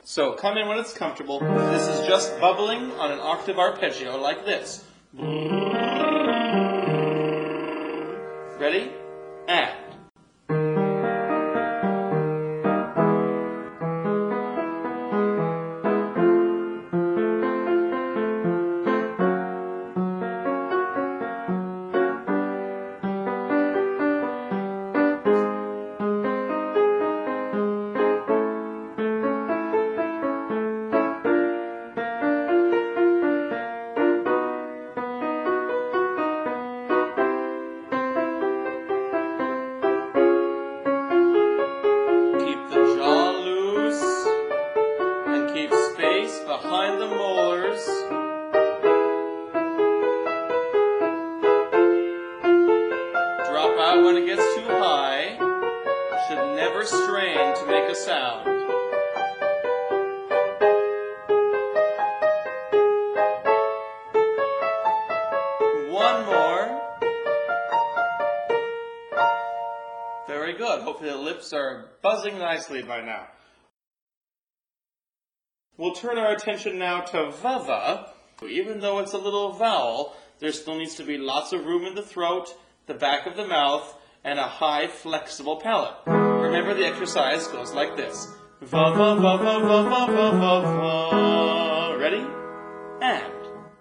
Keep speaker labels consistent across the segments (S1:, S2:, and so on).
S1: So come in when it's comfortable. This is just bubbling on an octave arpeggio like this. Ready? And. Behind the molars. Drop out when it gets too high. Should never strain to make a sound. One more. Very good. Hopefully the lips are buzzing nicely by now. We'll turn our attention now to vava. Even though it's a little vowel, there still needs to be lots of room in the throat, the back of the mouth, and a high flexible palate. Remember, the exercise goes like this. Vava, vava, vava, vava, vava. Ready? And.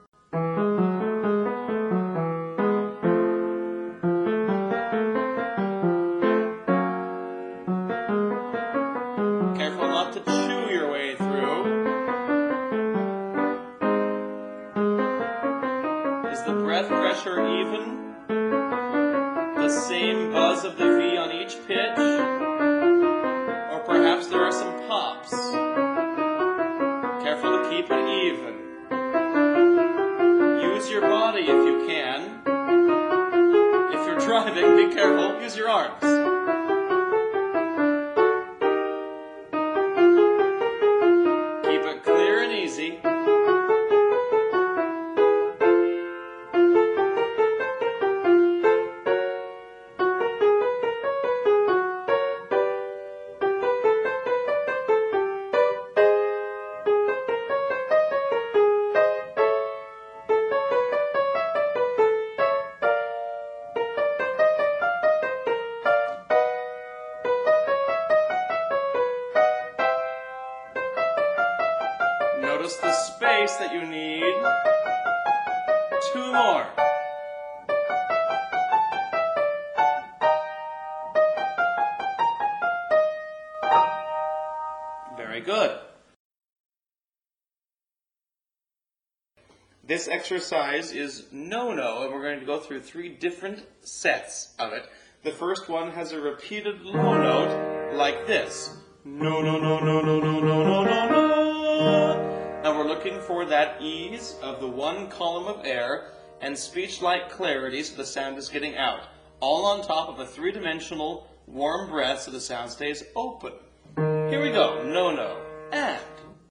S1: Careful not to chew your way through. Is the breath pressure even? The same buzz of the V on each pitch? Or perhaps there are some pops? Careful to keep it even. Use your body if you can. If you're driving, be careful, use your arms. Keep it clear and easy. Notice the space that you need. Two more. Very good. This exercise is no-no, and we're going to go through 3 different sets of it. The first one has a repeated low note like this. No, no, no, no, no, no, no, no, no, no. Now we're looking for that ease of the one column of air and speech-like clarity so the sound is getting out. All on top of a 3-dimensional warm breath so the sound stays open. Here we go. No, no. And.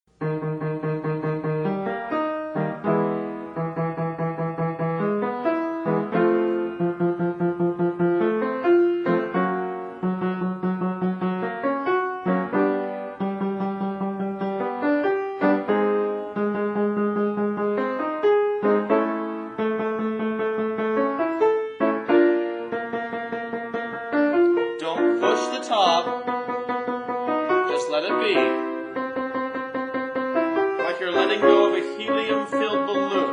S1: Don't push the top, just let it be. Like you're letting go of a helium-filled balloon.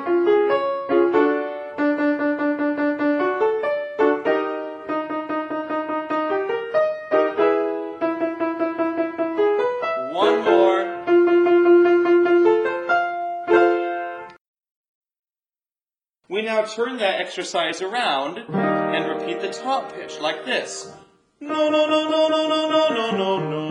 S1: One more. We now turn that exercise around and repeat the top pitch like this. No, no, no, no, no, no, no, no, no, no.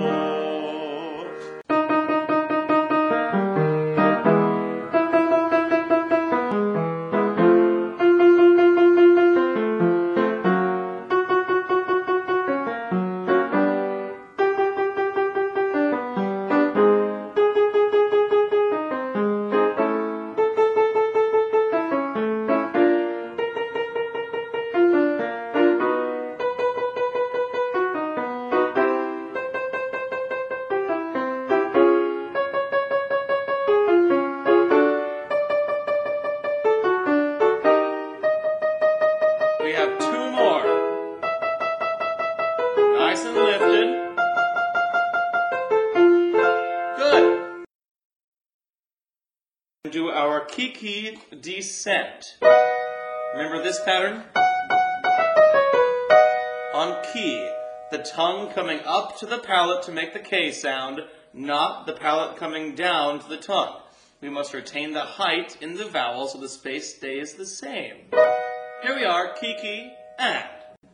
S1: do our kiki descent. Remember this pattern? On ki, the tongue coming up to the palate to make the K sound, not the palate coming down to the tongue. We must retain the height in the vowel so the space stays the same. Here we are, kiki, and.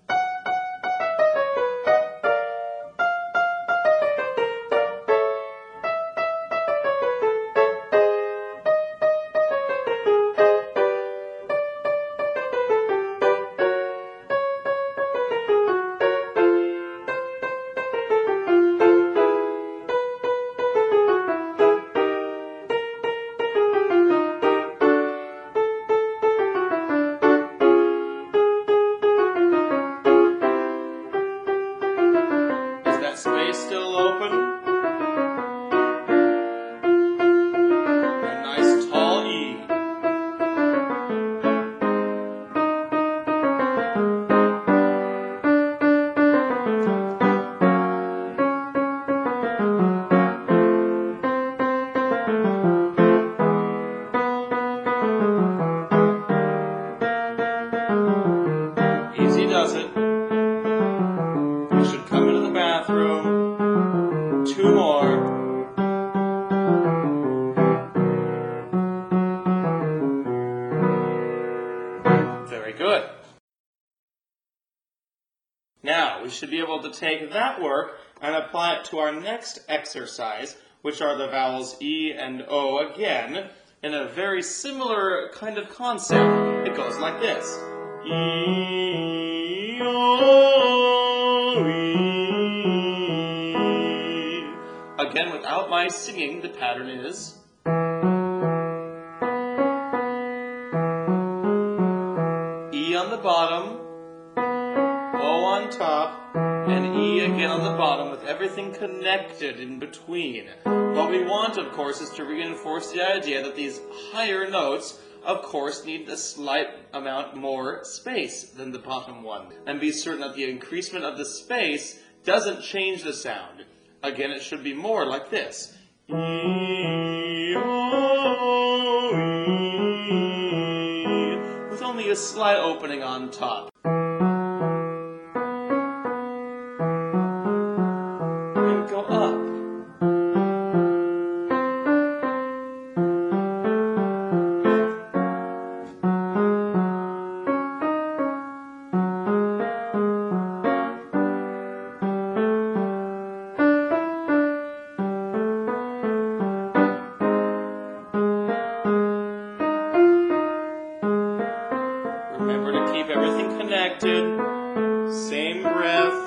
S1: Space still open. A nice tall E. Easy does it. You should come into the bathroom. 2 more. Very good. Now, we should be able to take that work and apply it to our next exercise, which are the vowels E and O again, in a very similar kind of concept. It goes like this. E, O, E. Again, without my singing, the pattern is. E on the bottom, O on top, and E again on the bottom with everything connected in between. What we want, of course, is to reinforce the idea that these higher notes, of course, need a slight amount more space than the bottom one. And be certain that the increasement of the space doesn't change the sound. Again, it should be more like this. E, O, E, with only a slight opening on top. And go up. Remember to keep everything connected. Same breath.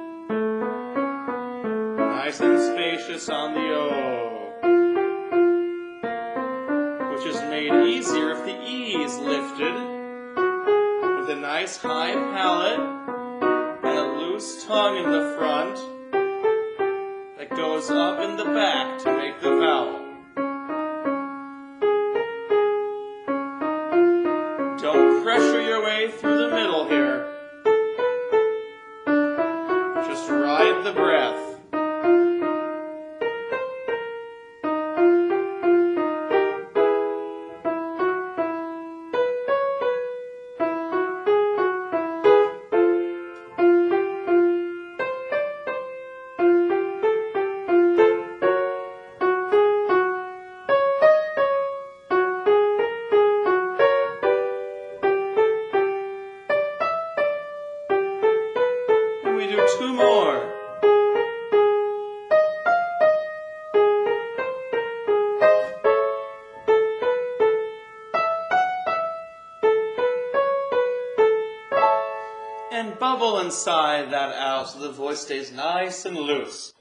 S1: Nice and spacious on the O. Which is made easier if the E is lifted. With a nice high palate and a loose tongue in the front that goes up in the back to make the vowel. Don't pressure your way through the middle here. Just ride the breath. We do 2 more. And bubble inside that out so the voice stays nice and loose.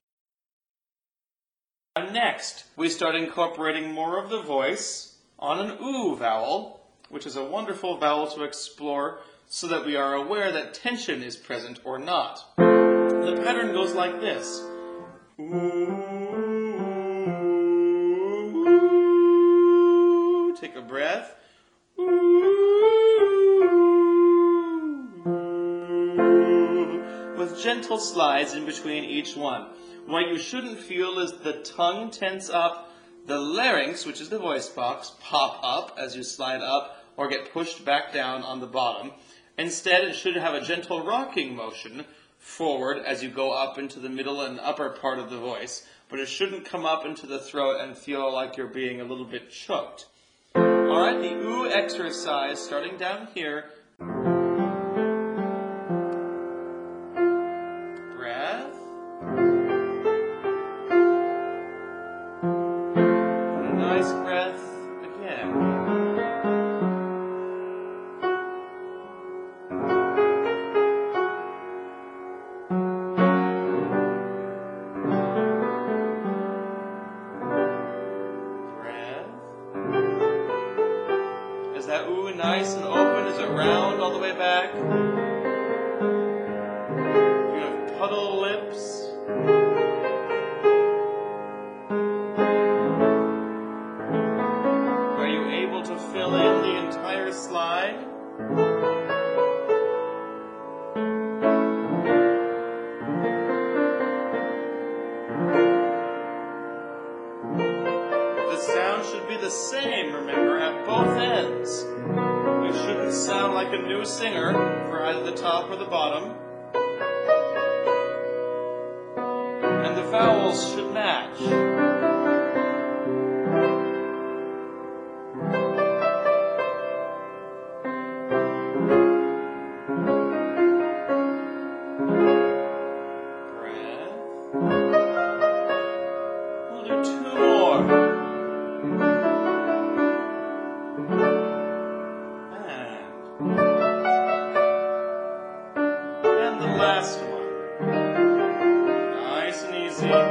S1: And next, we start incorporating more of the voice on an oo vowel, which is a wonderful vowel to explore so that we are aware that tension is present or not. The pattern goes like this. Ooh, take a breath. Ooh, with gentle slides in between each one. What you shouldn't feel is the tongue tense up, the larynx, which is the voice box, pop up as you slide up or get pushed back down on the bottom. Instead, it should have a gentle rocking motion forward as you go up into the middle and upper part of the voice, but it shouldn't come up into the throat and feel like you're being a little bit choked. Alright, the oo exercise, starting down here. Breath. Nice breath again. Is that ooh nice and open? Is it round all the way back? You have puddle lips. Are you able to fill in the entire slide? The sound should be the same, remember, at both ends. You shouldn't sound like a new singer for either the top or the bottom. And the vowels should match. Breath. We'll do 2 more. And the last one. Nice and easy.